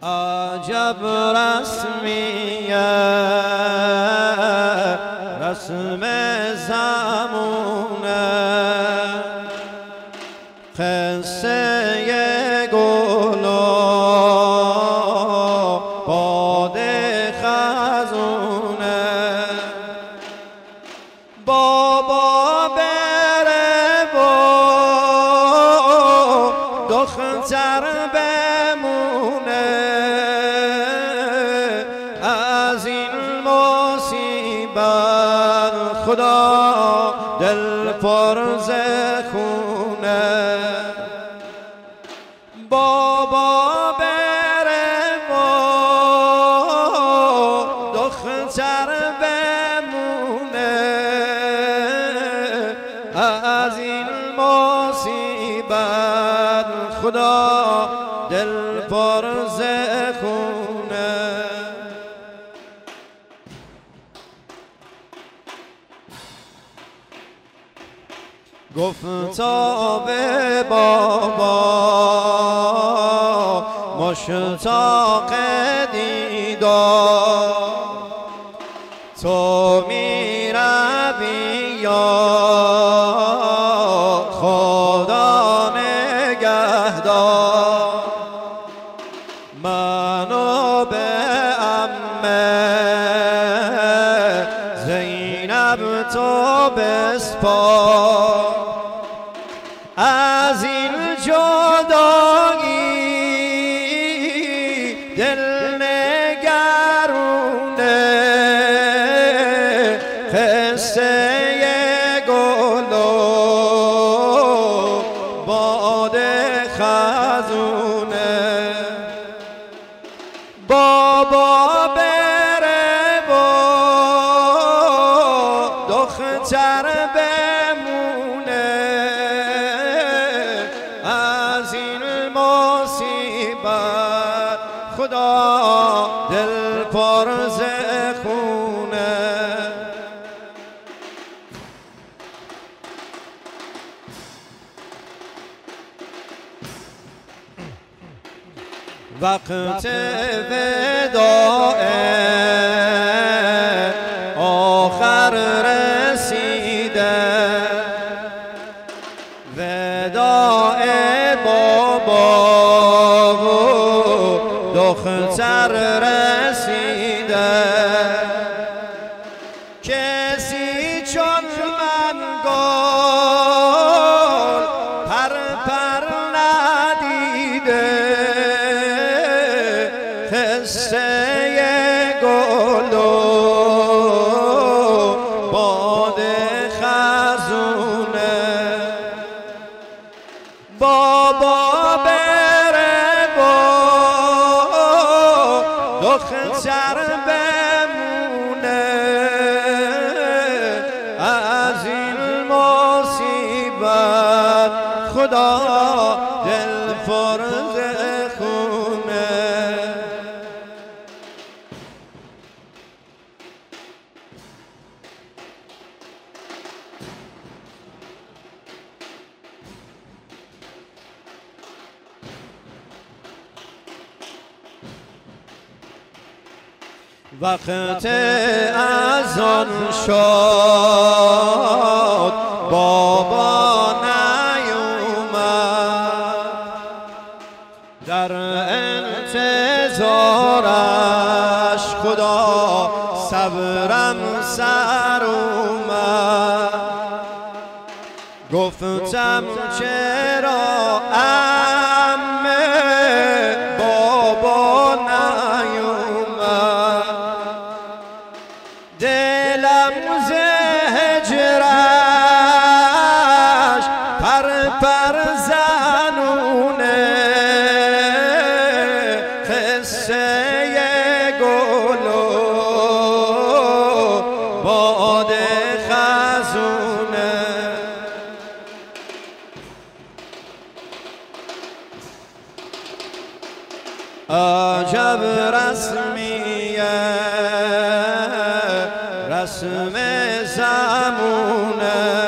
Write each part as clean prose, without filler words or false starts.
عجب رسمیه رسم زمونه قصه گل و باد خزونه بابا بره و دختر بمونه از این مصیبت خدا دل پر ز خونه بابا بره و دختر بمونه از این مصیبت خدا دل پر ز خونه گفتا به بابا مشتاق دیدار تو می روی یا خدا نگهدار منو به عمه زینب تو بسپار از این جدایی دل نگرونه قصه گل و باد خزونه بابا بره و دختر بمونه از این مصیبت خدا دل پر ز خونه وقت وداع آخر رسیده وداع بابا و دختر رسیده کسی چون من گل پر پر ندیده قصه گل و باد خزونه بابا بره و دختر بمونه از این مصیبت خدا دل پر ز خونه وقت اذان شد بابا نیومد در انتظارش خدا صبرم سر اومد گفتم چرا عمه بابا نیومد دلم ز هجرش پر پر زنونه قصه گل و باد خزونه عجب رسمیه رسم زمونه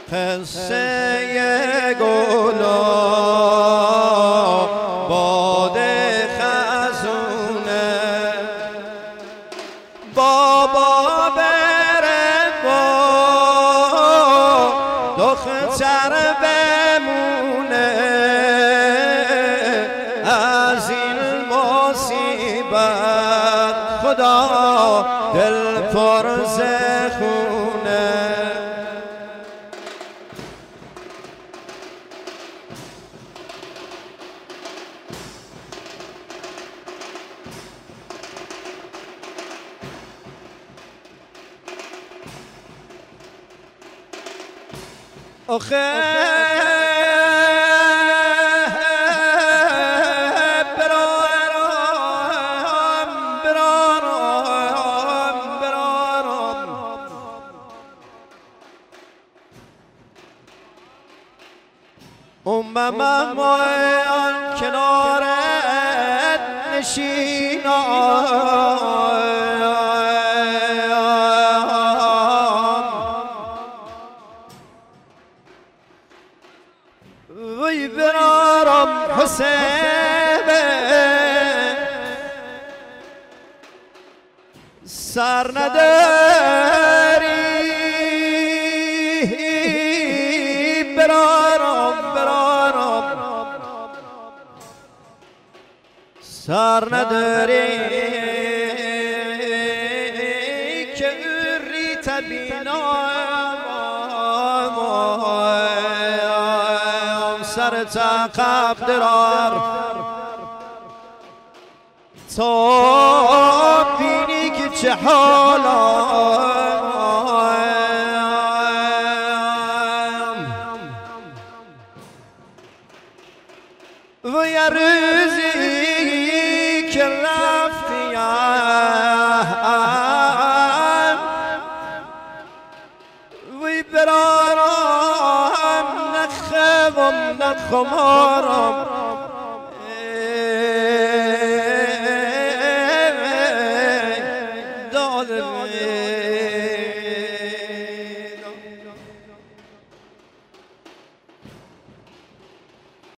قصه گل و باد آخه اومم آن کنارت نشینم وی برارم حسین سر نداری سر نداری که اوری تبینام سر تقب درار تا بینی که چه حالام و یه روزی که رفتیم وی برارم نخوام نخمارم